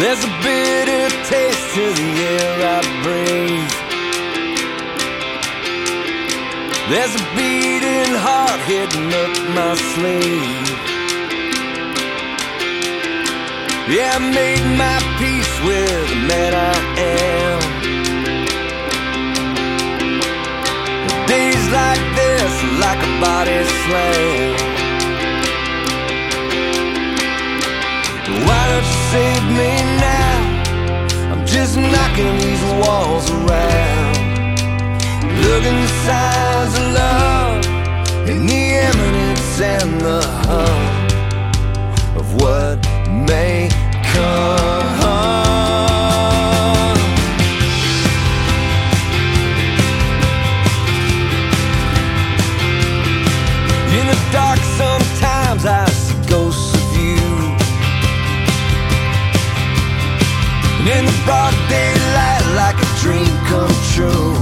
There's a bitter taste to the air I breathe. There's a beating heart hitting up my sleeve. Yeah, I made my peace with the man I am. Days like this, like a body slam. Why don't you save me now? I'm just knocking these walls around, looking for signs of love in the eminence and the hum of what may come. In the dark sometimes I see ghosts of you, and in the broad daylight like a dream come true.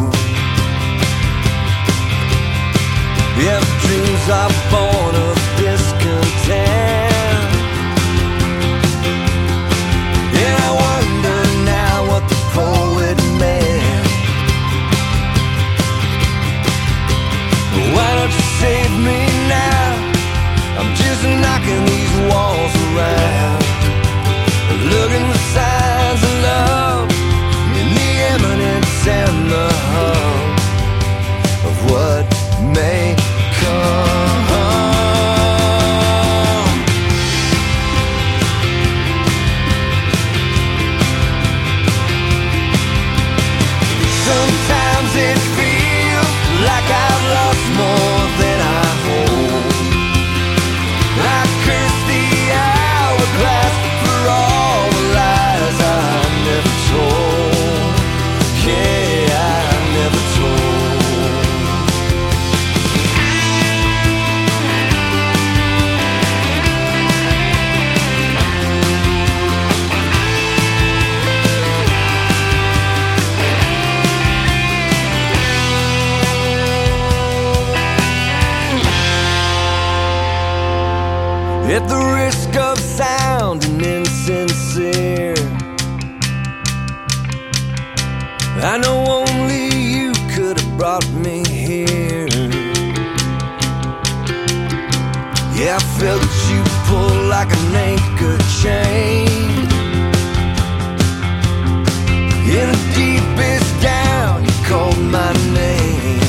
Yeah, dreams are born of discontent, and I wonder now what the poet meant. Why don't you save me now? I'm just knocking these walls around, looking for signs of love in the eminence and the hum of what may come. Sometimes it feels like I've lost more than I hold. I curse the hourglass for all the lies I never told. Yeah, I never told. At the risk of sounding insincere, I know only you could have brought me here. Yeah, I felt you pull like an anchor chain. In the deepest down, you called my name.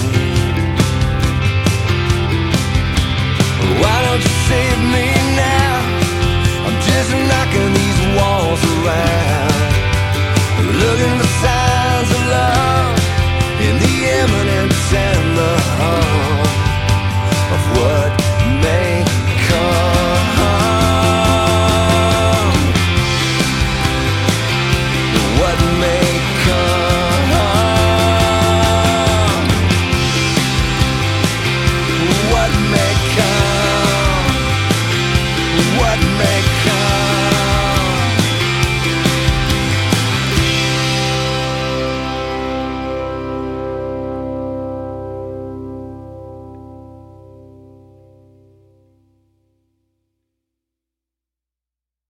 Why don't you save me now? I'm just knocking these walls around, looking for signs of love in the eminence and the hum